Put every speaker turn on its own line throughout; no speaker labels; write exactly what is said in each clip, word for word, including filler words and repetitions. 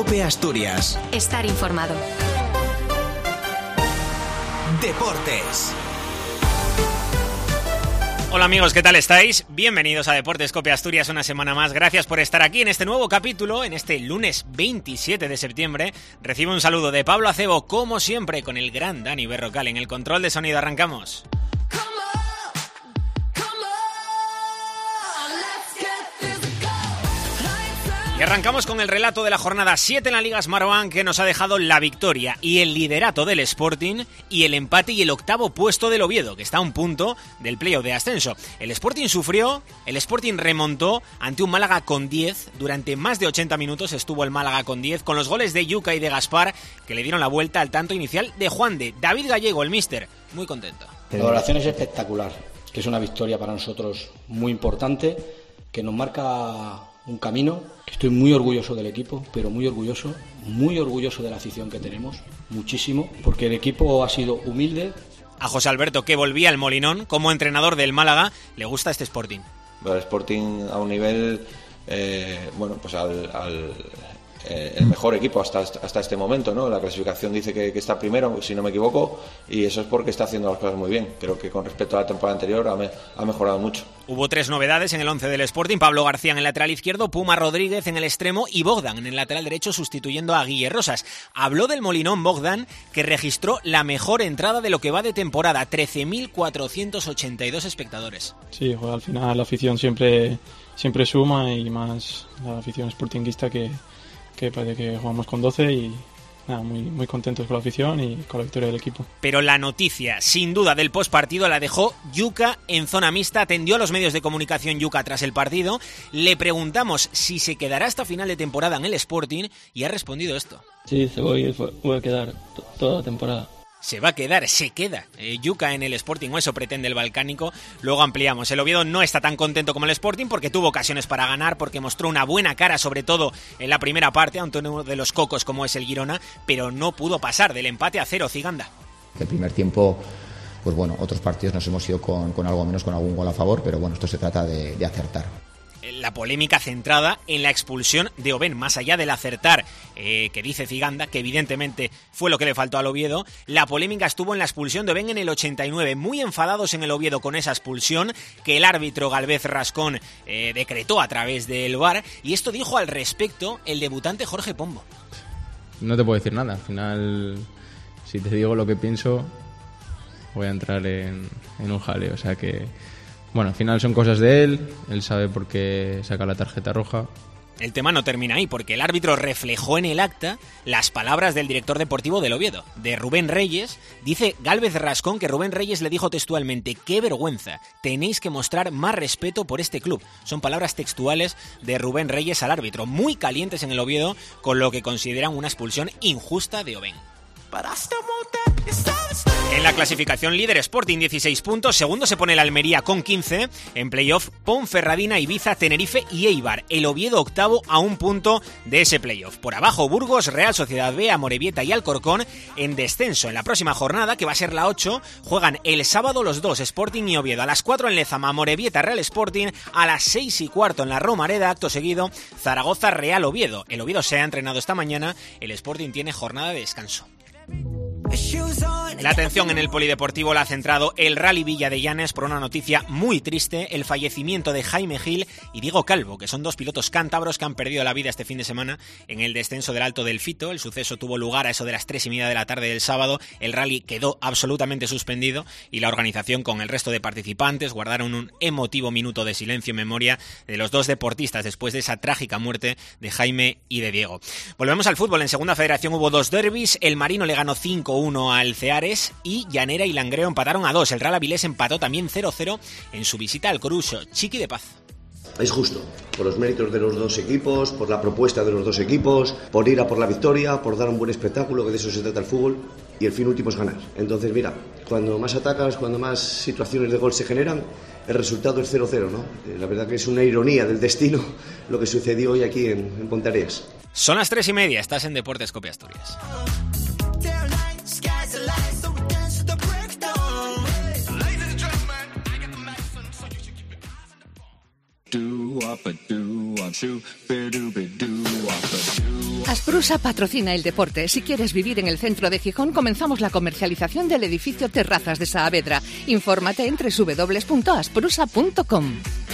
COPE Asturias.
Estar informado.
Deportes.
Hola amigos, ¿qué tal estáis? Bienvenidos a Deportes COPE Asturias una semana más. Gracias por estar aquí en este nuevo capítulo, en este lunes veintisiete de septiembre. Recibo un saludo de Pablo Acebo, como siempre, con el gran Dani Berrocal en el control de sonido. Arrancamos. Y arrancamos con el relato de la jornada siete en la Liga Smartbank, que nos ha dejado la victoria y el liderato del Sporting y el empate y el octavo puesto del Oviedo, que está a un punto del playoff de ascenso. El Sporting sufrió, el Sporting remontó ante un Málaga con diez. Durante más de ochenta minutos estuvo el Málaga con diez, con los goles de Yuka y de Gaspar, que le dieron la vuelta al tanto inicial de Juan de. David Gallego, el míster, muy contento.
La valoración es espectacular, que es una victoria para nosotros muy importante, que nos marca un camino. Estoy muy orgulloso del equipo, pero muy orgulloso, muy orgulloso de la afición que tenemos, muchísimo, porque el equipo ha sido humilde.
A José Alberto, que volvía al Molinón como entrenador del Málaga, le gusta este Sporting.
El Sporting a un nivel, eh, bueno, pues al, al eh, el mejor equipo hasta hasta este momento, ¿no? La clasificación dice que, que está primero, si no me equivoco, y eso es porque está haciendo las cosas muy bien. Creo que con respecto a la temporada anterior ha, me, ha mejorado mucho.
Hubo tres novedades en el once del Sporting: Pablo García en el lateral izquierdo, Puma Rodríguez en el extremo y Bogdan en el lateral derecho, sustituyendo a Guille Rosas. Habló del Molinón Bogdan, que registró la mejor entrada de lo que va de temporada, trece mil cuatrocientos ochenta y dos espectadores.
Sí, pues al final la afición siempre, siempre suma, y más la afición sportinguista, que, que parece que jugamos con doce y... Nada, muy, muy contentos con la afición y con la victoria del equipo.
Pero la noticia, sin duda, del postpartido la dejó Yuka en zona mixta. Atendió a los medios de comunicación Yuka tras el partido. Le preguntamos si se quedará hasta final de temporada en el Sporting y ha respondido esto.
Sí, se voy, voy a quedar t- toda la temporada.
Se va a quedar, se queda eh, Yuka en el Sporting, o eso pretende el balcánico. Luego ampliamos. El Oviedo no está tan contento como el Sporting porque tuvo ocasiones para ganar, porque mostró una buena cara, sobre todo en la primera parte, ante uno de los cocos como es el Girona, pero no pudo pasar del empate a cero. Ciganda.
El primer tiempo, pues bueno, otros partidos nos hemos ido con, con algo menos, con algún gol a favor, pero bueno, esto se trata de, de acertar.
La polémica centrada en la expulsión de Oben, más allá del acertar, eh, que dice Ciganda, que evidentemente fue lo que le faltó al Oviedo. La polémica estuvo en la expulsión de Oben en el ochenta y nueve, muy enfadados en el Oviedo con esa expulsión que el árbitro Galvez Rascón eh, decretó a través del V A R, y esto dijo al respecto el debutante Jorge Pombo.
No te puedo decir nada, al final, si te digo lo que pienso, voy a entrar en, en un jaleo, o sea que... Bueno, al final son cosas de él, él sabe por qué saca la tarjeta roja.
El tema no termina ahí, porque el árbitro reflejó en el acta las palabras del director deportivo del Oviedo, de Rubén Reyes. Dice Galvez Rascón que Rubén Reyes le dijo textualmente: ¡qué vergüenza! Tenéis que mostrar más respeto por este club. Son palabras textuales de Rubén Reyes al árbitro, muy calientes en el Oviedo con lo que consideran una expulsión injusta de Oben. En la clasificación, líder Sporting dieciséis puntos, segundo se pone el Almería con quince, en playoff Ponferradina, Ibiza, Tenerife y Eibar. El Oviedo octavo a un punto de ese playoff. Por abajo Burgos, Real Sociedad B, Amorebieta y Alcorcón en descenso. En la próxima jornada, que va a ser la ocho, juegan el sábado los dos, Sporting y Oviedo. A las cuatro en Lezama, Amorebieta, Real Sporting. A las seis y cuarto en la Romareda, acto seguido, Zaragoza, Real Oviedo. El Oviedo se ha entrenado esta mañana, el Sporting tiene jornada de descanso. La atención en el polideportivo la ha centrado el Rally Villa de Llanes por una noticia muy triste: el fallecimiento de Jaime Gil y Diego Calvo, que son dos pilotos cántabros que han perdido la vida este fin de semana en el descenso del Alto del Fito. El suceso tuvo lugar a eso de las tres y media de la tarde del sábado. El rally quedó absolutamente suspendido y la organización, con el resto de participantes, guardaron un emotivo minuto de silencio en memoria de los dos deportistas después de esa trágica muerte de Jaime y de Diego. Volvemos al fútbol. En Segunda Federación hubo dos derbis. El Marino le ganó cinco uno al Ceares y Llanera y Langreo empataron a dos. El Real Avilés empató también cero cero en su visita al Coruso. Chiqui de Paz.
Es justo, por los méritos de los dos equipos, por la propuesta de los dos equipos, por ir a por la victoria, por dar un buen espectáculo, que de eso se trata el fútbol, y el fin último es ganar. Entonces, mira, cuando más atacas, cuando más situaciones de gol se generan, el resultado es cero cero, ¿no? La verdad que es una ironía del destino lo que sucedió hoy aquí en, en Pontareas.
Son las tres y media, estás en Deportes COPE Asturias.
Asprusa patrocina el deporte. Si quieres vivir en el centro de Gijón, comenzamos la comercialización del edificio Terrazas de Saavedra. Infórmate en doble u doble u doble u punto asprusa punto com.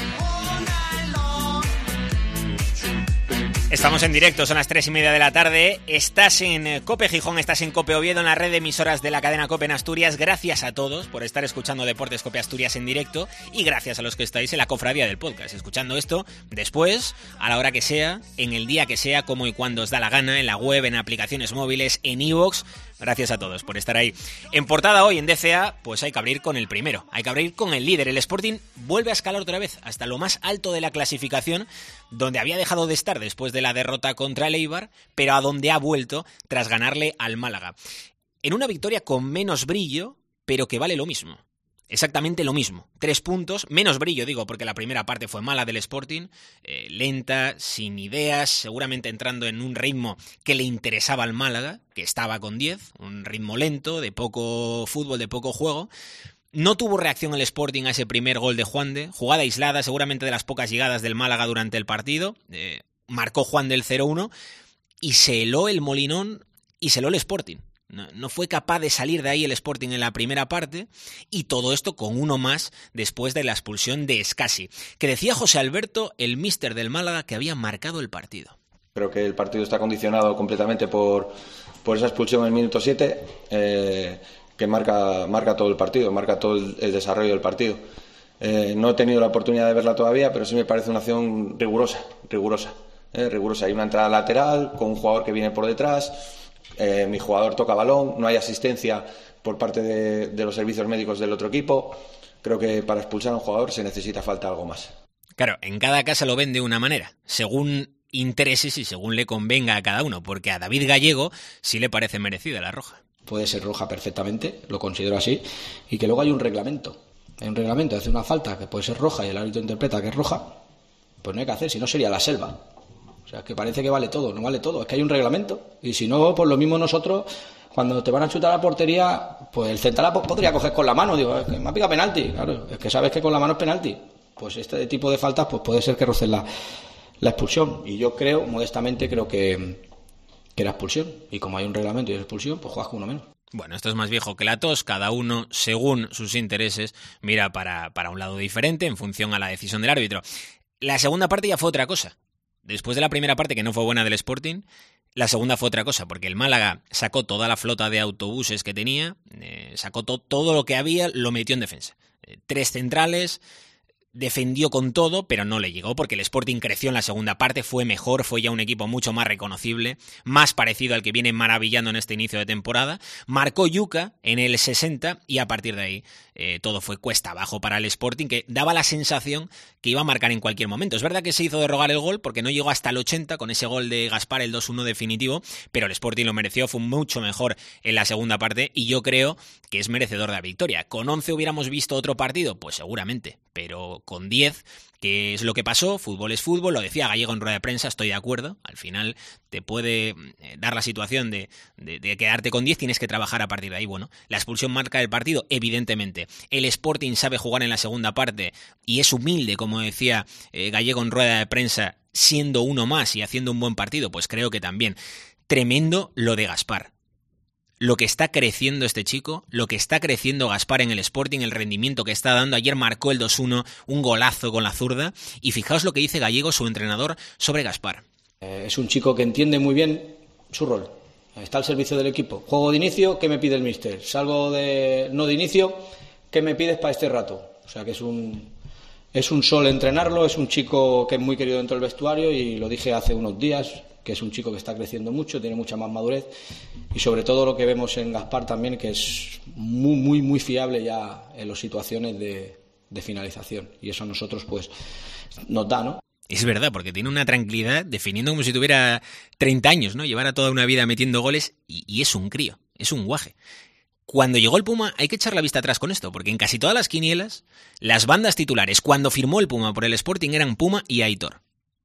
Estamos en directo, son las tres y media de la tarde. Estás en COPE Gijón, estás en COPE Oviedo, en la red de emisoras de la cadena COPE en Asturias. Gracias a todos por estar escuchando Deportes COPE Asturias en directo y gracias a los que estáis en la cofradía del podcast, escuchando esto después, a la hora que sea, en el día que sea, como y cuando os da la gana, en la web, en aplicaciones móviles, en iVoox. Gracias a todos por estar ahí. En portada hoy en D C A, pues hay que abrir con el primero, hay que abrir con el líder. El Sporting vuelve a escalar otra vez hasta lo más alto de la clasificación, donde había dejado de estar después de la derrota contra el Eibar, pero a donde ha vuelto tras ganarle al Málaga. En una victoria con menos brillo, pero que vale lo mismo. Exactamente lo mismo. Tres puntos, menos brillo, digo, porque la primera parte fue mala del Sporting, eh, lenta, sin ideas, seguramente entrando en un ritmo que le interesaba al Málaga, que estaba con diez, un ritmo lento, de poco fútbol, de poco juego. No tuvo reacción el Sporting a ese primer gol de Juande, jugada aislada, seguramente de las pocas llegadas del Málaga durante el partido. Eh, marcó Juande el cero uno y se heló el Molinón y se heló el Sporting. No, no fue capaz de salir de ahí el Sporting en la primera parte y todo esto con uno más después de la expulsión de Escasi, que decía José Alberto, el míster del Málaga, que había marcado el partido.
Creo que el partido está condicionado completamente por, por esa expulsión en el minuto siete, eh, que marca, marca todo el partido, marca todo el, el desarrollo del partido. Eh, no he tenido la oportunidad de verla todavía, pero sí me parece una acción rigurosa, rigurosa, eh, rigurosa. Hay una entrada lateral con un jugador que viene por detrás. Eh, mi jugador toca balón, no hay asistencia por parte de, de los servicios médicos del otro equipo. Creo que para expulsar a un jugador se necesita falta algo más.
Claro, en cada casa lo ven de una manera, según intereses y según le convenga a cada uno, porque a David Gallego sí le parece merecida la roja.
Puede ser roja perfectamente, lo considero así, y que luego hay un reglamento. Hay un reglamento, hace una falta que puede ser roja y el árbitro interpreta que es roja, pues no hay que hacer, si no sería la selva. O sea, que parece que vale todo, no vale todo, es que hay un reglamento. Y si no, pues lo mismo nosotros, cuando te van a chutar a la portería, pues el central podría coger con la mano, digo, es que me ha picado penalti, claro, es que sabes que con la mano es penalti. Pues este tipo de faltas, pues puede ser que rocen la, la expulsión. Y yo creo, modestamente, creo que, que era expulsión. Y como hay un reglamento y es expulsión, pues juegas con uno menos.
Bueno, esto es más viejo que la tos, cada uno, según sus intereses, mira para, para un lado diferente en función a la decisión del árbitro. La segunda parte ya fue otra cosa. Después de la primera parte, que no fue buena del Sporting, la segunda fue otra cosa, porque el Málaga sacó toda la flota de autobuses que tenía, eh, sacó to- todo lo que había, lo metió en defensa. Eh, tres centrales, defendió con todo, pero no le llegó, porque el Sporting creció en la segunda parte, fue mejor, fue ya un equipo mucho más reconocible, más parecido al que viene maravillando en este inicio de temporada. Marcó Yuca en el sesenta y a partir de ahí eh, todo fue cuesta abajo para el Sporting, que daba la sensación que iba a marcar en cualquier momento. Es verdad que se hizo de rogar el gol, porque no llegó hasta el ochenta con ese gol de Gaspar, el dos uno definitivo, pero el Sporting lo mereció, fue mucho mejor en la segunda parte y yo creo que es merecedor de la victoria. ¿Con once hubiéramos visto otro partido? Pues seguramente, pero con diez, que es lo que pasó, fútbol es fútbol, lo decía Gallego en rueda de prensa, estoy de acuerdo, al final te puede dar la situación de, de, de quedarte con diez, tienes que trabajar a partir de ahí. Bueno, la expulsión marca el partido, evidentemente. El Sporting sabe jugar en la segunda parte y es humilde, como decía eh, Gallego en rueda de prensa, siendo uno más y haciendo un buen partido, pues creo que también. Tremendo lo de Gaspar. Lo que está creciendo este chico, lo que está creciendo Gaspar en el Sporting, el rendimiento que está dando. Ayer marcó el dos uno, un golazo con la zurda. Y fijaos lo que dice Gallego, su entrenador, sobre Gaspar.
Eh, es un chico que entiende muy bien su rol. Está al servicio del equipo. Juego de inicio, ¿qué me pide el míster? Salgo de no de inicio, ¿qué me pides para este rato? O sea que es un, es un sol entrenarlo, es un chico que es muy querido dentro del vestuario y lo dije hace unos días, que es un chico que está creciendo mucho, tiene mucha más madurez y sobre todo lo que vemos en Gaspar también, que es muy, muy, muy fiable ya en las situaciones de, de finalización y eso a nosotros pues nos da, ¿no?
Es verdad, porque tiene una tranquilidad definiendo como si tuviera treinta años, ¿no? Llevara toda una vida metiendo goles y, y es un crío, es un guaje. Cuando llegó el Puma, hay que echar la vista atrás con esto, porque en casi todas las quinielas, las bandas titulares, cuando firmó el Puma por el Sporting, eran Puma y Aitor.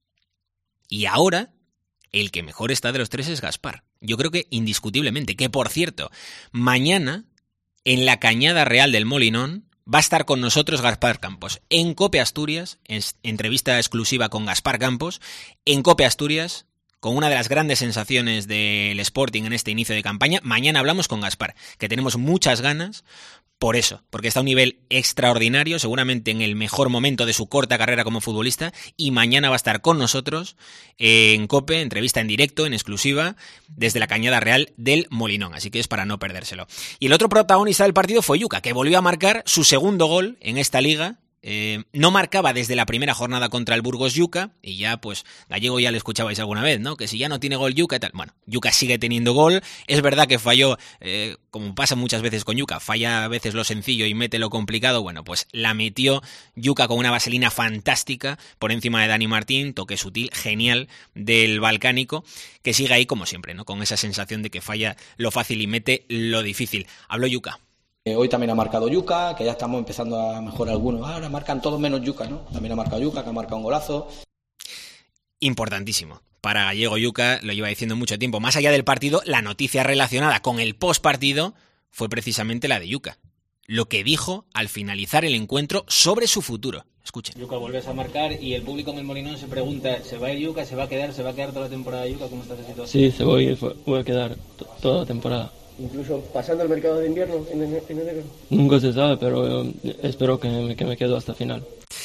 Y ahora, el que mejor está de los tres es Gaspar. Yo creo que indiscutiblemente, que por cierto, mañana, en la Cañada Real del Molinón, va a estar con nosotros Gaspar Campos en COPE Asturias, en entrevista exclusiva con Gaspar Campos, en COPE Asturias, con una de las grandes sensaciones del Sporting en este inicio de campaña. Mañana hablamos con Gaspar, que tenemos muchas ganas por eso, porque está a un nivel extraordinario, seguramente en el mejor momento de su corta carrera como futbolista, y mañana va a estar con nosotros en COPE, entrevista en directo, en exclusiva, desde la Cañada Real del Molinón, así que es para no perdérselo. Y el otro protagonista del partido fue Yuka, que volvió a marcar su segundo gol en esta liga. Eh, no marcaba desde la primera jornada contra el Burgos Yuka, y ya pues Gallego ya le escuchabais alguna vez, ¿no? Que si ya no tiene gol Yuka y tal. Bueno, Yuka sigue teniendo gol, es verdad que falló, eh, como pasa muchas veces con Yuka, falla a veces lo sencillo y mete lo complicado. Bueno, pues la metió Yuka con una vaselina fantástica por encima de Dani Martín, toque sutil, genial del balcánico, que sigue ahí como siempre, ¿no? Con esa sensación de que falla lo fácil y mete lo difícil. Habló Yuka.
Hoy también ha marcado Yuka, que ya estamos empezando a mejorar algunos. Ahora marcan todos menos Yuka, ¿no? También ha marcado Yuka, que ha marcado un golazo.
Importantísimo. Para Gallego Yuka, lo lleva diciendo mucho tiempo. Más allá del partido, la noticia relacionada con el postpartido fue precisamente la de Yuka. Lo que dijo al finalizar el encuentro sobre su futuro. Escuchen.
Yuka, vuelves a marcar y el público en el Molinón se pregunta, ¿se va a ir Yuka? ¿Se va a quedar? ¿Se va a quedar toda la temporada Yuka? ¿Cómo está esa situación?
Sí, se voy, voy a quedar t- toda la temporada.
Incluso pasando el mercado de invierno en enero.
Nunca se sabe, pero eh, espero que me, que me quedo hasta el final.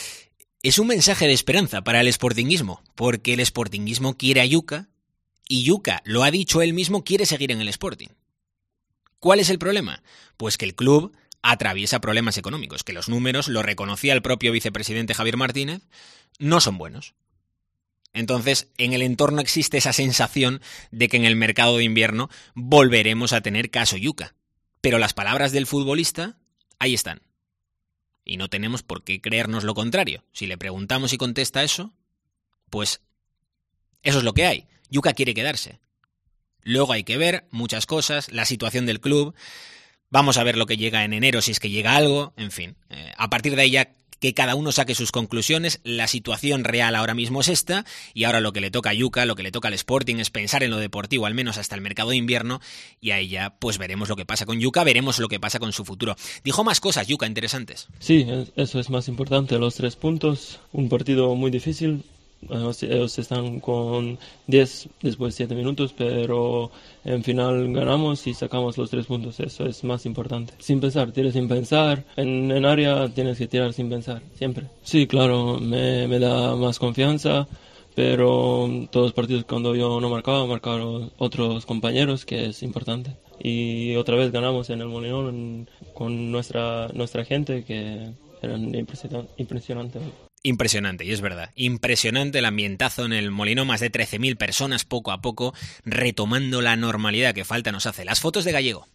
Es un mensaje de esperanza para el sportinguismo, porque el sportinguismo quiere a Yuka, y Yuka, lo ha dicho él mismo, quiere seguir en el Sporting. ¿Cuál es el problema? Pues que el club atraviesa problemas económicos, que los números, lo reconocía el propio vicepresidente Javier Martínez, no son buenos. Entonces, en el entorno existe esa sensación de que en el mercado de invierno volveremos a tener caso Yuka. Pero las palabras del futbolista, ahí están. Y no tenemos por qué creernos lo contrario. Si le preguntamos y contesta eso, pues eso es lo que hay. Yuka quiere quedarse. Luego hay que ver muchas cosas, la situación del club. Vamos a ver lo que llega en enero, si es que llega algo, en fin. Eh, a partir de ahí ya que cada uno saque sus conclusiones. La situación real ahora mismo es esta, y ahora lo que le toca a Yuka, lo que le toca al Sporting es pensar en lo deportivo, al menos hasta el mercado de invierno, y ahí ya pues veremos lo que pasa con Yuka, veremos lo que pasa con su futuro. Dijo más cosas Yuka interesantes.
Sí, eso es más importante, los tres puntos, un partido muy difícil. Ellos están con diez después de siete minutos, pero en final ganamos y sacamos los tres puntos. Eso es más importante. Sin pensar, tienes sin pensar. En, en área tienes que tirar sin pensar, siempre. Sí, claro, me, me da más confianza, pero todos los partidos cuando yo no marcaba, marcaron otros compañeros, que es importante. Y otra vez ganamos en el Molinón con nuestra, nuestra gente, que eran impresionante. impresionante.
Impresionante, y es verdad, impresionante el ambientazo en el Molinón, más de trece mil personas poco a poco retomando la normalidad que falta nos hace. Las fotos de Gallego.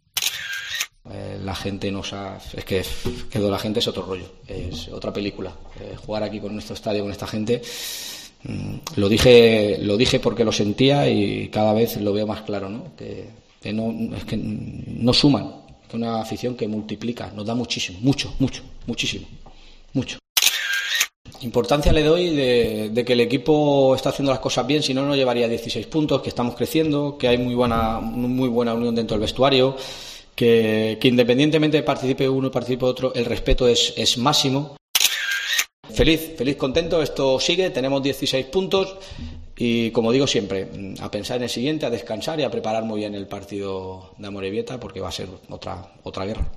Eh, la gente nos ha... Es que quedó la gente es otro rollo, es otra película. Eh, jugar aquí con nuestro estadio, con esta gente, mmm, lo dije lo dije porque lo sentía y cada vez lo veo más claro, ¿no? Que, que no es que no suman, que una afición que multiplica, nos da muchísimo, mucho, mucho, muchísimo, mucho. Importancia le doy de, de que el equipo está haciendo las cosas bien, si no, no llevaría dieciséis puntos, que estamos creciendo, que hay muy buena muy buena unión dentro del vestuario, que, que independientemente de participe uno y participe otro, el respeto es, es máximo. Feliz, feliz, contento, esto sigue, tenemos dieciséis puntos y, como digo siempre, a pensar en el siguiente, a descansar y a preparar muy bien el partido de Amorebieta, porque va a ser otra, otra guerra.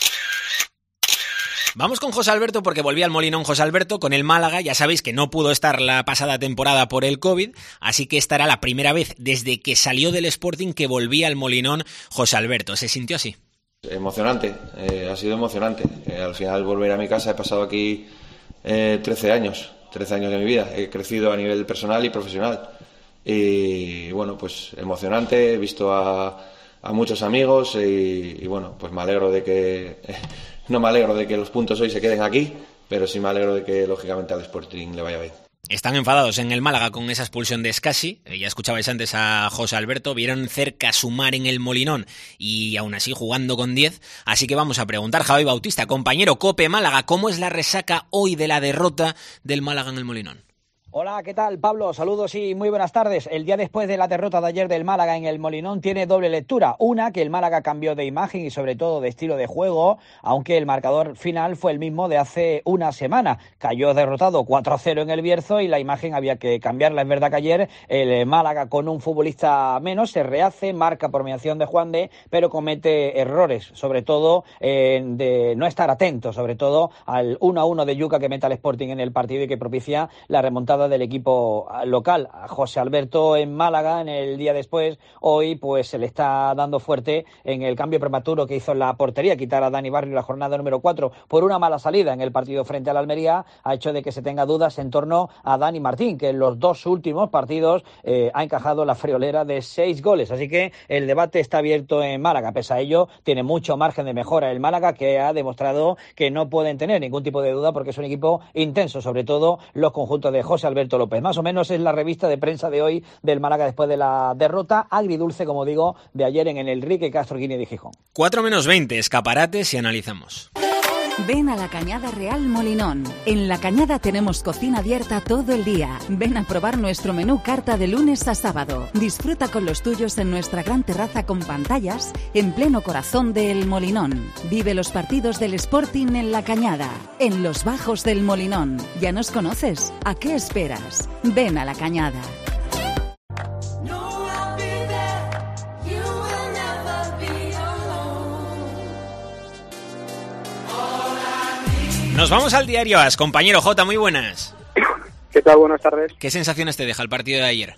Vamos con José Alberto, porque volvía al Molinón José Alberto con el Málaga. Ya sabéis que no pudo estar la pasada temporada por el COVID, así que esta era la primera vez desde que salió del Sporting que volvía al Molinón José Alberto. ¿Se sintió así?
Emocionante, eh, ha sido emocionante. Eh, al final volver a mi casa, he pasado aquí eh, trece años, trece años de mi vida. He crecido a nivel personal y profesional. Y bueno, pues emocionante, he visto a, a muchos amigos y, y bueno, pues me alegro de que... Eh, No me alegro de que los puntos hoy se queden aquí, pero sí me alegro de que, lógicamente, al Sporting le vaya bien.
Están enfadados en el Málaga con esa expulsión de Scassi. Ya escuchabais antes a José Alberto. Vieron cerca sumar en el Molinón y aún así jugando con diez. Así que vamos a preguntar, Javi Bautista, compañero COPE Málaga, ¿cómo es la resaca hoy de la derrota del Málaga en el Molinón?
Hola, ¿qué tal, Pablo? Saludos y muy buenas tardes. El día después de la derrota de ayer del Málaga en el Molinón tiene doble lectura. Una, que el Málaga cambió de imagen y sobre todo de estilo de juego, aunque el marcador final fue el mismo de hace una semana. Cayó derrotado cuatro a cero en el Bierzo y la imagen había que cambiarla. Es verdad que ayer el Málaga, con un futbolista menos, se rehace, marca por mediación de Juande, pero comete errores, sobre todo eh, de no estar atento, sobre todo al uno a uno de Yuca que mete al Sporting en el partido y que propicia la remontada del equipo local. A José Alberto en Málaga, en el día después, hoy pues se le está dando fuerte en el cambio prematuro que hizo en la portería. Quitar a Dani Barrio la jornada número cuatro por una mala salida en el partido frente al Almería ha hecho de que se tenga dudas en torno a Dani Martín, que en los dos últimos partidos eh, ha encajado la friolera de seis goles. Así que el debate está abierto en Málaga. Pese a ello, tiene mucho margen de mejora el Málaga, que ha demostrado que no pueden tener ningún tipo de duda porque es un equipo intenso, sobre todo los conjuntos de José Alberto López. Más o menos es la revista de prensa de hoy del Málaga después de la derrota agridulce, como digo, de ayer en el Enrique Castro Guinea de Gijón.
cuatro menos veinte, escaparates y analizamos.
Ven a la Cañada Real Molinón. En la Cañada tenemos cocina abierta todo el día. Ven a probar nuestro menú carta de lunes a sábado. Disfruta con los tuyos en nuestra gran terraza con pantallas en pleno corazón del Molinón. Vive los partidos del Sporting en la Cañada, en los bajos del Molinón. ¿Ya nos conoces? ¿A qué esperas? Ven a la Cañada.
Nos vamos al diario AS. Compañero Jota, muy buenas.
¿Qué tal? Buenas tardes.
¿Qué sensaciones te deja el partido de ayer?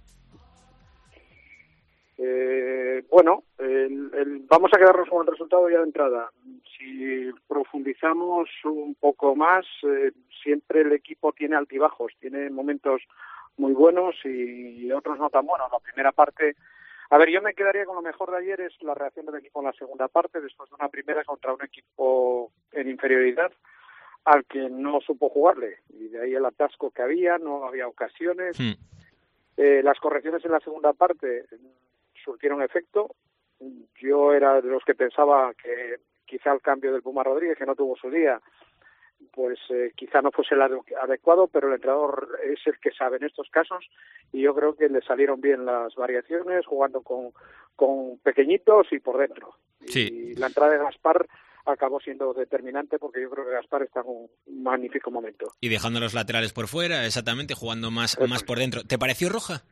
Eh, bueno, el, el, vamos a quedarnos con el resultado ya de entrada. Si profundizamos un poco más, eh, siempre el equipo tiene altibajos, tiene momentos muy buenos y otros no tan buenos. La primera parte... A ver, yo me quedaría con lo mejor de ayer, es la reacción del equipo en la segunda parte, después de una primera contra un equipo en inferioridad, al que no supo jugarle, y de ahí el atasco que había, no había ocasiones. Mm. Eh, las correcciones en la segunda parte surtieron efecto. Yo era de los que pensaba que quizá el cambio del Puma Rodríguez, que no tuvo su día, pues eh, quizá no fuese el adecuado, pero el entrenador es el que sabe en estos casos, y yo creo que le salieron bien las variaciones, jugando con, con pequeñitos y por dentro.
Sí.
Y la entrada de Gaspar acabó siendo determinante, porque yo creo que Gaspar está en un magnífico momento.
Y dejando los laterales por fuera, exactamente, jugando más, más por dentro. ¿Te pareció roja?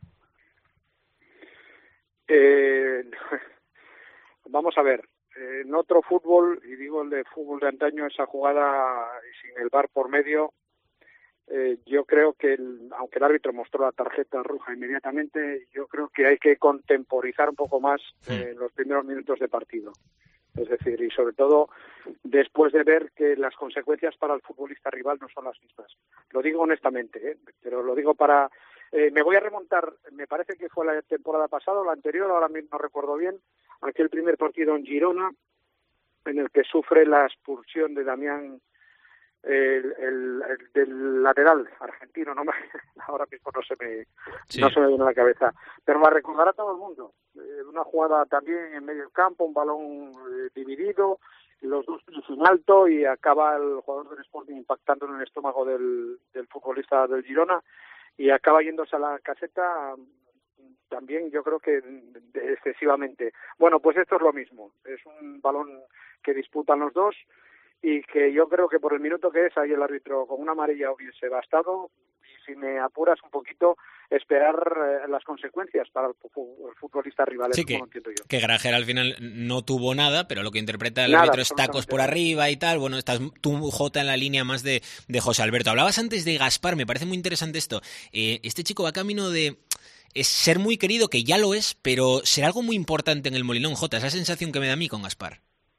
Eh, vamos a ver, en otro fútbol, y digo el de fútbol de antaño, esa jugada sin el V A R por medio, eh, yo creo que, el, aunque el árbitro mostró la tarjeta roja inmediatamente, yo creo que hay que contemporizar un poco más eh, en los primeros minutos de partido. Es decir, y sobre todo después de ver que las consecuencias para el futbolista rival no son las mismas. Lo digo honestamente, ¿eh? Pero lo digo para... Eh, me voy a remontar, me parece que fue la temporada pasada o la anterior, ahora mismo no recuerdo bien, aquel primer partido en Girona, en el que sufre la expulsión de Damián, el, el, el del lateral argentino, no me, ahora mismo no se me sí. no se me viene a la cabeza, pero la recordará todo el mundo. Eh, una jugada también en medio del campo, un balón eh, dividido, los dos pies en alto, y acaba el jugador del Sporting impactando en el estómago del, del futbolista del Girona, y acaba yéndose a la caseta también, yo creo que excesivamente. Bueno, pues esto es lo mismo, es un balón que disputan los dos, y que yo creo que por el minuto que es, ahí el árbitro con una amarilla hubiese bastado, y si me apuras un poquito, esperar eh, las consecuencias para el, el futbolista rival.
Sí, que,
como entiendo yo.
que Grajera al final no tuvo nada, pero lo que interpreta el
nada,
árbitro es tacos por arriba y tal. Bueno, estás tú, Jota, en la línea más de, de José Alberto. Hablabas antes de Gaspar, me parece muy interesante esto. Eh, este chico va camino de... es ser muy querido, que ya lo es, pero será algo muy importante en el Molinón, Jota, esa sensación que me da a mí con Gaspar.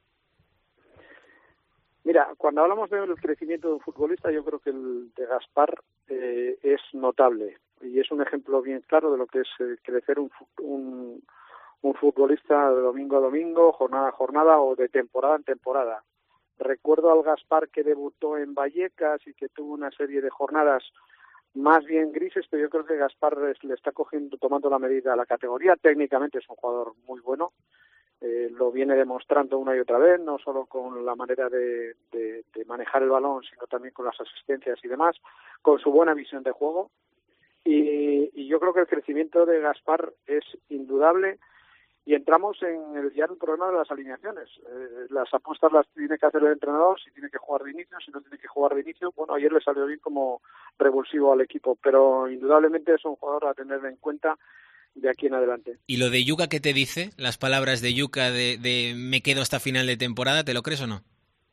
Mira, cuando hablamos del crecimiento de un futbolista, yo creo que el de Gaspar eh, es notable, y es un ejemplo bien claro de lo que es eh, crecer un, un, un futbolista de domingo a domingo, jornada a jornada o de temporada en temporada. Recuerdo al Gaspar que debutó en Vallecas y que tuvo una serie de jornadas más bien grises, pero yo creo que Gaspar le está cogiendo, tomando la medida a la categoría. Técnicamente es un jugador muy bueno. Eh, lo viene demostrando una y otra vez, no solo con la manera de, de, de manejar el balón, sino también con las asistencias y demás, con su buena visión de juego. y, y yo creo que el crecimiento de Gaspar es indudable. Y entramos en el, ya en el problema de las alineaciones. Eh, las apuestas las tiene que hacer el entrenador, si tiene que jugar de inicio, si no tiene que jugar de inicio. Bueno, ayer le salió bien como revulsivo al equipo, pero indudablemente es un jugador a tener en cuenta de aquí en adelante.
¿Y lo de Yuka qué te dice? Las palabras de Yuka de, de me quedo hasta final de temporada, ¿te lo crees o no?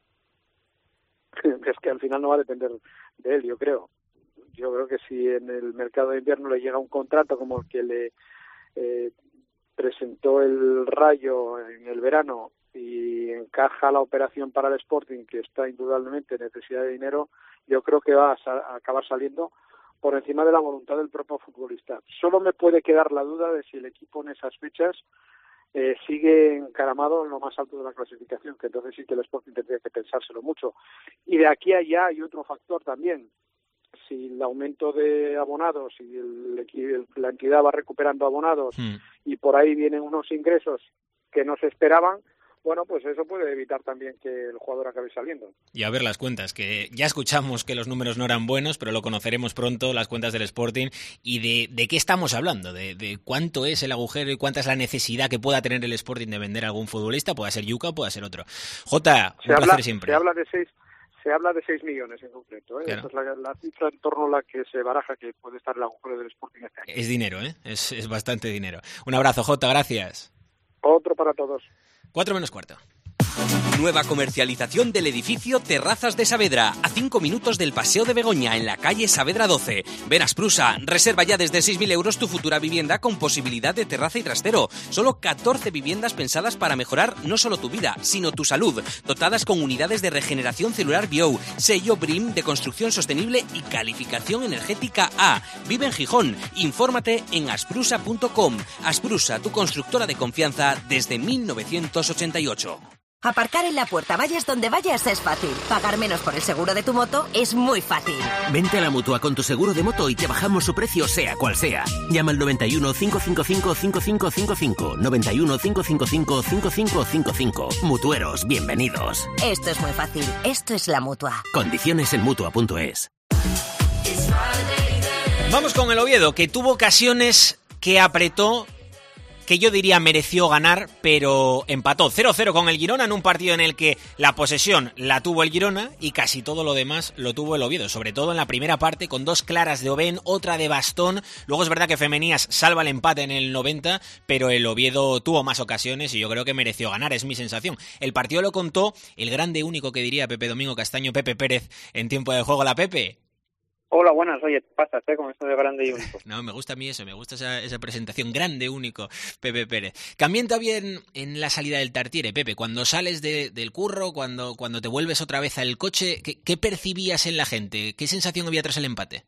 Es que al final no va a depender de él, yo creo. Yo creo que si en el mercado de invierno le llega un contrato como el que le... Eh, presentó el Rayo en el verano y encaja la operación para el Sporting, que está indudablemente en necesidad de dinero, yo creo que va a, sa- a acabar saliendo por encima de la voluntad del propio futbolista. Solo me puede quedar la duda de si el equipo en esas fechas eh, sigue encaramado en lo más alto de la clasificación, que entonces sí que el Sporting tendría que pensárselo mucho. Y de aquí a allá hay otro factor también. Si el aumento de abonados y el, el, la entidad va recuperando abonados hmm. y por ahí vienen unos ingresos que no se esperaban, bueno, pues eso puede evitar también que el jugador acabe saliendo.
Y a ver las cuentas, que ya escuchamos que los números no eran buenos, pero lo conoceremos pronto, las cuentas del Sporting, y de, de qué estamos hablando, de, de cuánto es el agujero y cuánta es la necesidad que pueda tener el Sporting de vender a algún futbolista, pueda ser Yuka, pueda ser otro. Jota, un
se
placer
habla,
siempre.
Se habla de seis... Se habla de seis millones en concreto, ¿eh?
Claro.
Esta es la, la cifra en torno a la que se baraja que puede estar el agujero del Sporting este año.
Es dinero, ¿eh? Es, es bastante dinero. Un abrazo, Jota, gracias.
Otro para todos.
Cuatro menos cuarto.
Nueva comercialización del edificio Terrazas de Saavedra, a cinco minutos del Paseo de Begoña, en la calle Saavedra doce. Ven a Sprusa, reserva ya desde seis mil euros tu futura vivienda con posibilidad de terraza y trastero. Solo catorce viviendas pensadas para mejorar no solo tu vida, sino tu salud, dotadas con unidades de regeneración celular Bio, sello B R I M de construcción sostenible y calificación energética A. Vive en Gijón, infórmate en asprusa punto com. Asprusa, tu constructora de confianza desde mil novecientos ochenta y ocho.
Aparcar en la puerta, vayas donde vayas, es fácil. Pagar menos por el seguro de tu moto es muy fácil.
Vente a la Mutua con tu seguro de moto y te bajamos su precio sea cual sea. Llama al noventa y uno, cinco cinco cinco, cinco cinco cinco cinco. noventa y uno, cinco cinco cinco, cinco cinco cinco cinco. Mutueros, bienvenidos.
Esto es muy fácil. Esto es la Mutua.
Condiciones en Mutua punto es.
Vamos con el Oviedo, que tuvo ocasiones que apretó, que yo diría mereció ganar, pero empató cero cero con el Girona en un partido en el que la posesión la tuvo el Girona y casi todo lo demás lo tuvo el Oviedo, sobre todo en la primera parte con dos claras de Oben, otra de Bastón. Luego es verdad que Femenías salva el empate en el noventa, pero el Oviedo tuvo más ocasiones y yo creo que mereció ganar, es mi sensación. El partido lo contó el grande único que diría Pepe Domingo Castaño, Pepe Pérez, en tiempo de juego. La Pepe.
Hola, buenas. Oye, pasas, ¿eh? Con esto de grande y único.
No, me gusta a mí eso, me gusta esa, esa presentación, grande, único, Pepe Pérez. También también en la salida del Tartiere, Pepe, cuando sales de, del curro, cuando, cuando te vuelves otra vez al coche, ¿qué, qué percibías en la gente? ¿Qué sensación había tras el empate?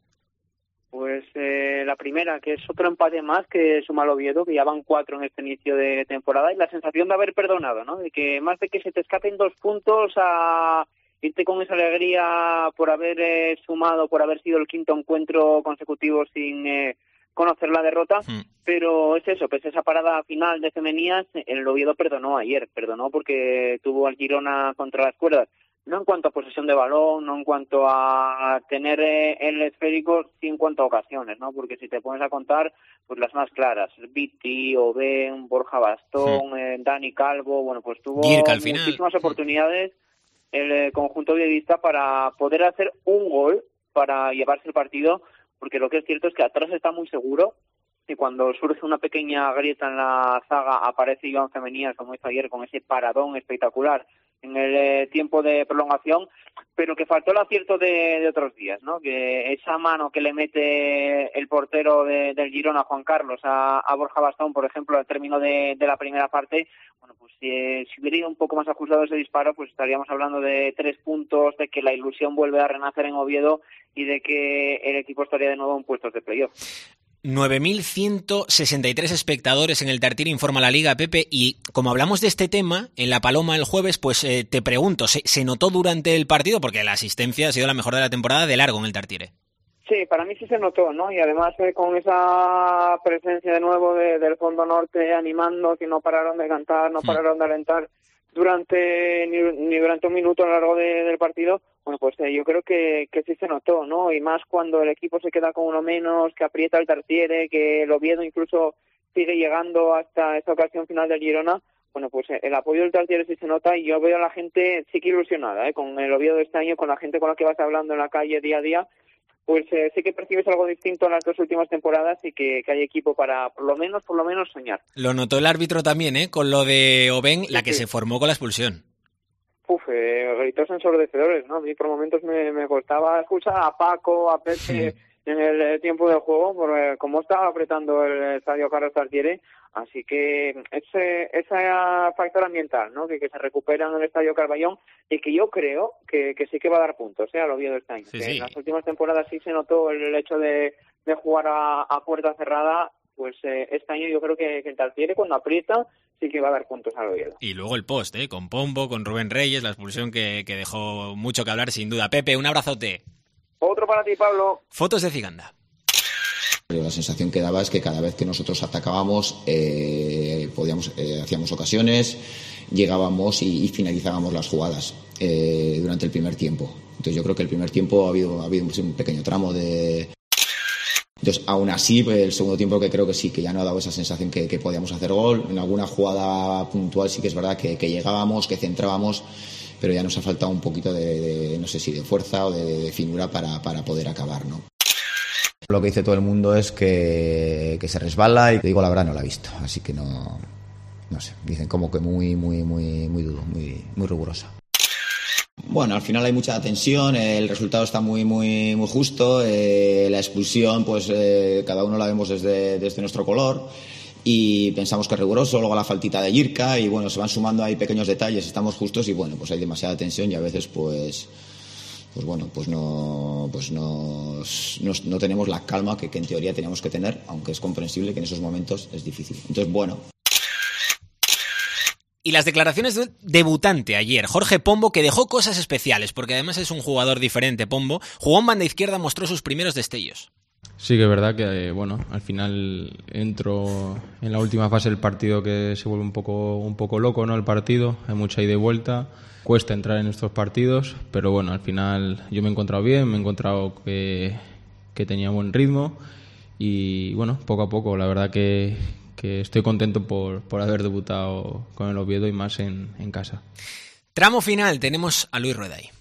Pues eh, la primera, que es otro empate más que suma el Oviedo, que ya van cuatro en este inicio de temporada, y la sensación de haber perdonado, ¿no? De que más de que se te escapen dos puntos a... irte con esa alegría por haber eh, sumado, por haber sido el quinto encuentro consecutivo sin eh, conocer la derrota, mm. pero es eso, pues esa parada final de Femenías, el Oviedo perdonó ayer, perdonó porque tuvo al Girona contra las cuerdas, no en cuanto a posesión de balón, no en cuanto a tener eh, el esférico, sí en cuanto a ocasiones, ¿no? Porque si te pones a contar, pues las más claras, Viti, Oben, Borja Bastón, mm. eh, Dani Calvo, bueno, pues tuvo muchísimas oportunidades el eh, conjunto oviedista para poder hacer un gol para llevarse el partido, porque lo que es cierto es que atrás está muy seguro y cuando surge una pequeña grieta en la zaga aparece Iván Femenías, como hizo ayer, con ese paradón espectacular en el eh, tiempo de prolongación, pero que faltó el acierto de, de otros días, ¿no? Que esa mano que le mete el portero de, del Girona, Juan Carlos, a, a Borja Bastón, por ejemplo, al término de, de la primera parte, bueno, pues eh, si hubiera ido un poco más ajustado ese disparo, pues estaríamos hablando de tres puntos, de que la ilusión vuelve a renacer en Oviedo y de que el equipo estaría de nuevo en puestos de playoff.
nueve mil ciento sesenta y tres espectadores en el Tartiere, informa la Liga, Pepe, y como hablamos de este tema en La Paloma el jueves, pues eh, te pregunto, ¿se, ¿se notó durante el partido? Porque la asistencia ha sido la mejor de la temporada de largo en el Tartiere.
Sí, para mí sí se notó, ¿no? Y además eh, con esa presencia de nuevo de, del Fondo Norte animando, que no pararon de cantar, no pararon de alentar durante ni, ni durante un minuto a lo largo de, del partido, bueno, pues eh, yo creo que, que sí se notó, ¿no? Y más cuando el equipo se queda con uno menos, que aprieta el Tartiere, que el Oviedo incluso sigue llegando hasta esta ocasión final del Girona. Bueno, pues el apoyo del Tartiere sí se nota y yo veo a la gente sí que ilusionada, ¿eh? Con el Oviedo de este año, con la gente con la que vas hablando en la calle día a día, pues eh, sí que percibes algo distinto en las dos últimas temporadas y que, que hay equipo para, por lo menos, por lo menos soñar.
Lo notó el árbitro también, ¿eh? Con lo de Oben, la que
sí.
se formó con la expulsión.
Uf, eh, gritos ensordecedores, ¿no? A mí por momentos me, me costaba escuchar a Paco, a Pepe sí. en el eh, tiempo del juego, porque como estaba apretando el estadio Carlos Tartiere, así que ese, ese factor ambiental, ¿no? Que, que se recupera en el estadio Carballón y que yo creo que, que sí que va a dar puntos, ¿eh? A lo Oviedo este año.
Sí,
que
sí.
En las últimas temporadas sí se notó el hecho de, de jugar a, a puerta cerrada, pues eh, este año yo creo que, que el Tartiere cuando aprieta sí que va a dar puntos al Oviedo.
Y luego el post, ¿eh? Con Pombo, con Rubén Reyes, la expulsión que, que dejó mucho que hablar sin duda. Pepe, un abrazote.
Otro para ti, Pablo.
Fotos de Ciganda.
La sensación que daba es que cada vez que nosotros atacábamos, eh, podíamos, eh, hacíamos ocasiones, llegábamos y, y finalizábamos las jugadas eh, durante el primer tiempo. Entonces yo creo que el primer tiempo ha habido, ha habido un pequeño tramo de... Entonces, aún así, el segundo tiempo que creo que sí, que ya no ha dado esa sensación que, que podíamos hacer gol. En alguna jugada puntual sí que es verdad que, que llegábamos, que centrábamos, pero ya nos ha faltado un poquito de, de no sé si de fuerza o de, de finura para, para poder acabar, ¿no? Lo que dice todo el mundo es que, que se resbala y te digo la verdad no la he visto, así que no, no sé, dicen como que muy, muy, muy, muy duro, muy, muy rigurosa. Bueno, al final hay mucha tensión, el resultado está muy muy muy justo, eh, la expulsión pues eh, cada uno la vemos desde, desde nuestro color y pensamos que es riguroso, luego la faltita de Jirka y bueno, se van sumando ahí pequeños detalles, estamos justos y bueno, pues hay demasiada tensión y a veces pues pues bueno, pues no pues no, no, no tenemos la calma que, que en teoría teníamos que tener, aunque es comprensible que en esos momentos es difícil. Entonces, bueno,
y las declaraciones del debutante ayer, Jorge Pombo, que dejó cosas especiales, porque además es un jugador diferente, Pombo. Jugó en banda izquierda, mostró sus primeros destellos.
Sí que es verdad que, bueno, al final entro en la última fase del partido que se vuelve un poco, un poco loco, ¿no? El partido, hay mucha ida y vuelta, cuesta entrar en estos partidos, pero bueno, al final yo me he encontrado bien, me he encontrado que, que tenía buen ritmo y bueno, poco a poco, la verdad que... que estoy contento por, por haber debutado con el Oviedo y más en, en casa.
Tramo final, tenemos a Luis Rueday.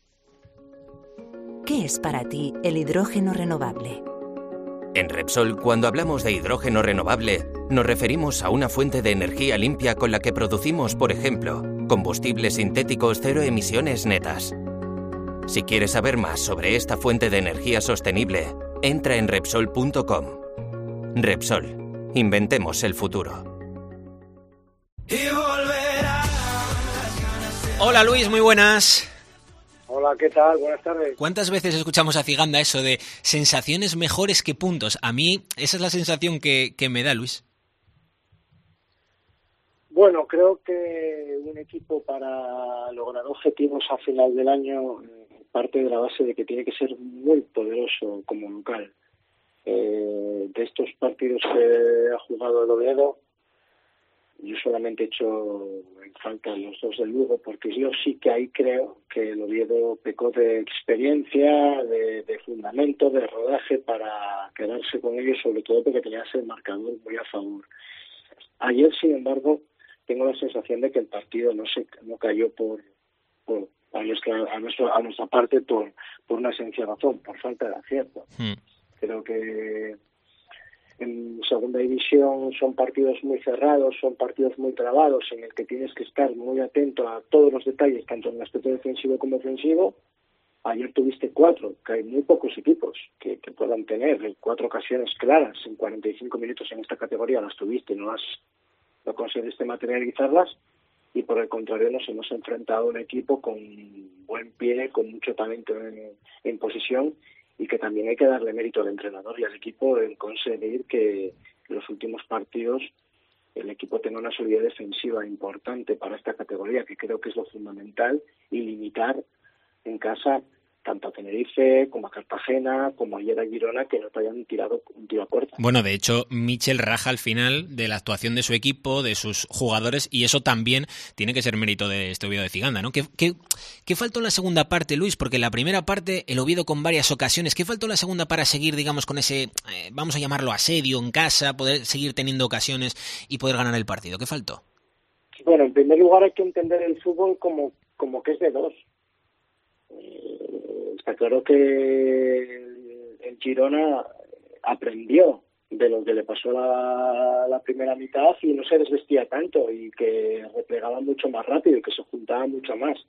¿Qué es para ti el hidrógeno renovable?
En Repsol, cuando hablamos de hidrógeno renovable, nos referimos a una fuente de energía limpia con la que producimos, por ejemplo, combustibles sintéticos cero emisiones netas. Si quieres saber más sobre esta fuente de energía sostenible, entra en Repsol punto com. Repsol. Inventemos el futuro.
Hola Luis, muy buenas.
Hola, ¿qué tal? Buenas tardes.
¿Cuántas veces escuchamos a Ciganda eso de sensaciones mejores que puntos? A mí esa es la sensación que, que me da, Luis.
Bueno, creo que un equipo para lograr objetivos a final del año parte de la base de que tiene que ser muy poderoso como local. Eh, de estos partidos que ha jugado el Oviedo, yo solamente he hecho en falta los dos del Lugo, porque yo sí que ahí creo que el Oviedo pecó de experiencia, de, de fundamento, de rodaje para quedarse con ellos, sobre todo porque tenía ese marcador muy a favor. Ayer, sin embargo, tengo la sensación de que el partido no se no cayó por, por a nuestra a nuestra a nuestra parte por por una sencilla razón, por falta de acierto. Mm. Creo que en segunda división son partidos muy cerrados, son partidos muy trabados, en el que tienes que estar muy atento a todos los detalles, tanto en el aspecto defensivo como ofensivo. Ayer tuviste cuatro, que hay muy pocos equipos que, que puedan tener cuatro ocasiones claras en cuarenta y cinco minutos en esta categoría, las tuviste y no las no conseguiste materializarlas, y por el contrario nos hemos enfrentado a un equipo con buen pie, con mucho talento en, en posesión, y que también hay que darle mérito al entrenador y al equipo en conseguir que en los últimos partidos el equipo tenga una solidez defensiva importante para esta categoría, que creo que es lo fundamental, y limitar en casa
tanto a Tenerife como a Cartagena, como ayer a Girona, que no te hayan tirado un tiro a puerta.
Bueno, de hecho, Michel raja al final de la actuación de su equipo, de sus jugadores, y eso también tiene que ser mérito de este Oviedo de Ciganda, ¿no? ¿Qué, qué, qué faltó en la segunda parte, Luis? Porque en la primera parte, el Oviedo con varias ocasiones, ¿qué faltó en la segunda para seguir, digamos, con ese, eh, vamos a llamarlo asedio en casa, poder seguir teniendo ocasiones y poder ganar el partido? ¿Qué faltó?
Bueno, en primer lugar hay que entender el fútbol como, como que es de dos. Eh, está claro que el, el Girona aprendió de lo que le pasó la, la primera mitad y no se desvestía tanto y que replegaba mucho más rápido y que se juntaba mucho más.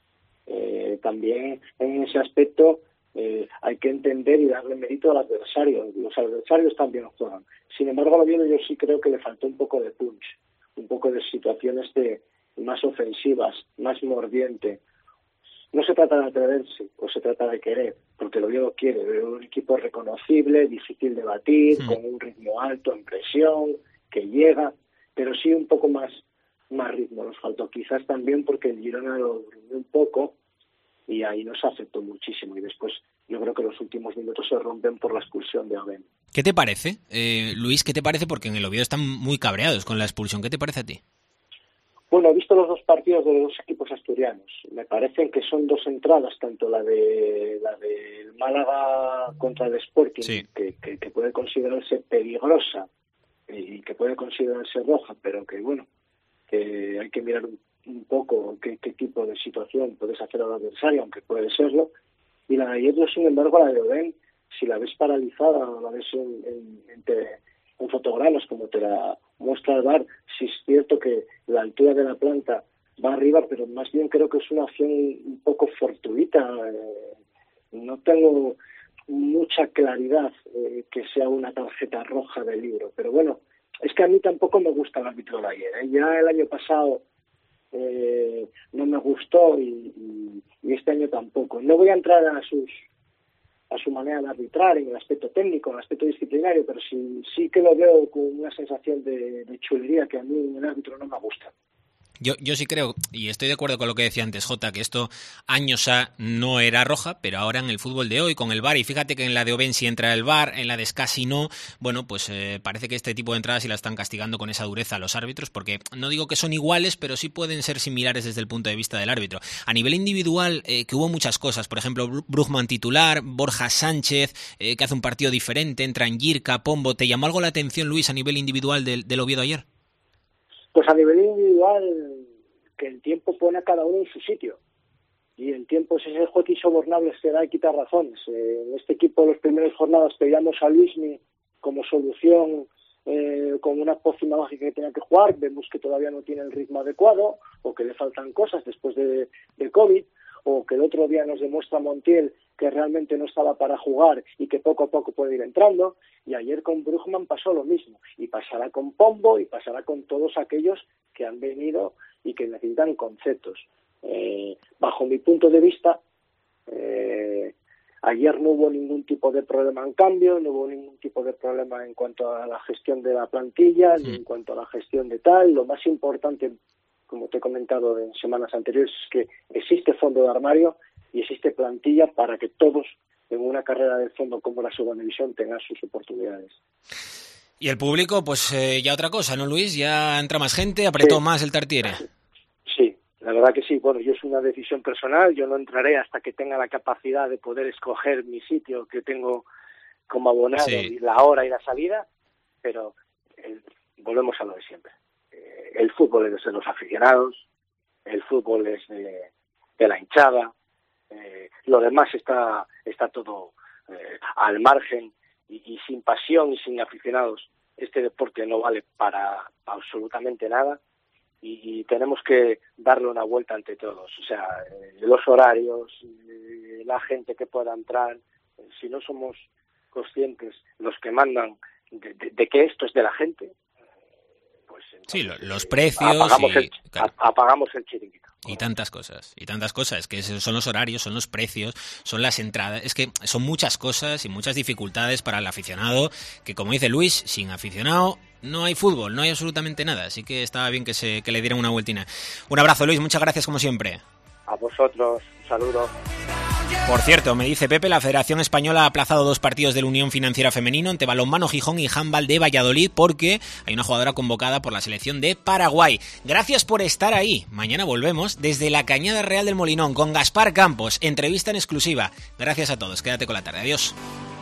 Eh, también en ese aspecto eh, hay que entender y darle mérito al adversario. Los adversarios también juegan. Sin embargo, lo yo sí creo que le faltó un poco de punch, un poco de situaciones de más ofensivas, más mordiente. No se trata de atreverse, o se trata de querer, porque el Oviedo quiere ver un equipo reconocible, difícil de batir, mm. con un ritmo alto en presión, que llega, pero sí un poco más, más ritmo nos faltó. Quizás también porque el Girona lo brindó un poco y ahí nos afectó muchísimo. Y después yo creo que los últimos minutos se rompen por la expulsión de Abel.
¿Qué te parece, eh, Luis? ¿Qué te parece? Porque en el Oviedo están muy cabreados con la expulsión. ¿Qué te parece a ti?
Bueno, he visto los dos partidos de los dos equipos asturianos. Me parecen que son dos entradas, tanto la de la del Málaga contra el Sporting, sí. que, que, que puede considerarse peligrosa y que puede considerarse roja, pero que bueno, que hay que mirar un, un poco qué, qué tipo de situación puedes hacer al adversario, aunque puede serlo. Y la de ayer, sin embargo, la de Oden, si la ves paralizada o la ves en, en, en, te, en fotogramas como te la muestra el V A R, sí es cierto que la altura de la planta va arriba, pero más bien creo que es una acción un poco fortuita. Eh, no tengo mucha claridad eh, que sea una tarjeta roja del libro, pero bueno, es que a mí tampoco me gusta el árbitro de ayer, ¿eh? Ya el año pasado eh, no me gustó y, y, y este año tampoco. No voy a entrar a sus a su manera de arbitrar en el aspecto técnico, en el aspecto disciplinario, pero sí, sí que lo veo con una sensación de, de chulería que a mí en el árbitro no me gusta.
Yo, yo sí creo, y estoy de acuerdo con lo que decía antes Jota, que esto años A no era roja, pero ahora en el fútbol de hoy con el V A R, y fíjate que en la de Obensi entra el V A R, en la de Scassi no, bueno, pues eh, parece que este tipo de entradas sí la están castigando con esa dureza a los árbitros, porque no digo que son iguales, pero sí pueden ser similares desde el punto de vista del árbitro. A nivel individual, eh, que hubo muchas cosas, por ejemplo, Brugman titular, Borja Sánchez, eh, que hace un partido diferente, entra en Girka, Pombo, ¿te llamó algo la atención, Luis, a nivel individual del, del Oviedo ayer?
Pues a nivel individual, que el tiempo pone a cada uno en su sitio. Y el tiempo es ese juez insobornable que da y quita razones. Eh, en este equipo, las primeras jornadas, pedíamos a Luismi como solución, eh, como una pócima mágica que tenía que jugar. Vemos que todavía no tiene el ritmo adecuado, o que le faltan cosas después de, de COVID, o que el otro día nos demuestra Montiel que realmente no estaba para jugar y que poco a poco puede ir entrando. Y ayer con Brugman pasó lo mismo, y pasará con Pombo y pasará con todos aquellos que han venido y que necesitan conceptos. Eh, bajo mi punto de vista, eh, ayer no hubo ningún tipo de problema en cambio, no hubo ningún tipo de problema en cuanto a la gestión de la plantilla, sí. ni en cuanto a la gestión de tal. Lo más importante, como te he comentado en semanas anteriores, es que existe fondo de armario y existe plantilla para que todos en una carrera de fondo como la segunda división tengan sus oportunidades.
Y el público, pues eh, ya otra cosa, ¿no, Luis? Ya entra más gente, apretó sí. más el Tartiere.
Sí, la verdad que sí. Bueno, yo es una decisión personal, yo no entraré hasta que tenga la capacidad de poder escoger mi sitio que tengo como abonado, sí. y la hora y la salida, pero el, volvemos a lo de siempre. Eh, el fútbol es de los aficionados, el fútbol es de, de la hinchada, eh, lo demás está, está todo eh, al margen. Y, y sin pasión y sin aficionados este deporte no vale para absolutamente nada, y, y tenemos que darle una vuelta ante todos. O sea, eh, los horarios, eh, la gente que pueda entrar, eh, si no somos conscientes los que mandan de, de, de que esto es de la gente, pues entonces,
sí, lo, los precios
apagamos,
y,
el, claro. apagamos el chiringuito.
Y tantas cosas, y tantas cosas, que son los horarios, son los precios, son las entradas, es que son muchas cosas y muchas dificultades para el aficionado, que como dice Luis, sin aficionado no hay fútbol, no hay absolutamente nada, así que estaba bien que se que le dieran una vueltina. Un abrazo, Luis, muchas gracias como siempre.
A vosotros, un saludo.
Por cierto, me dice Pepe, la Federación Española ha aplazado dos partidos del Unión Financiera Femenino ante Balonmano Gijón y Handball de Valladolid porque hay una jugadora convocada por la selección de Paraguay. Gracias por estar ahí. Mañana volvemos desde la Cañada Real del Molinón con Gaspar Campos, entrevista en exclusiva. Gracias a todos, quédate con la tarde. Adiós.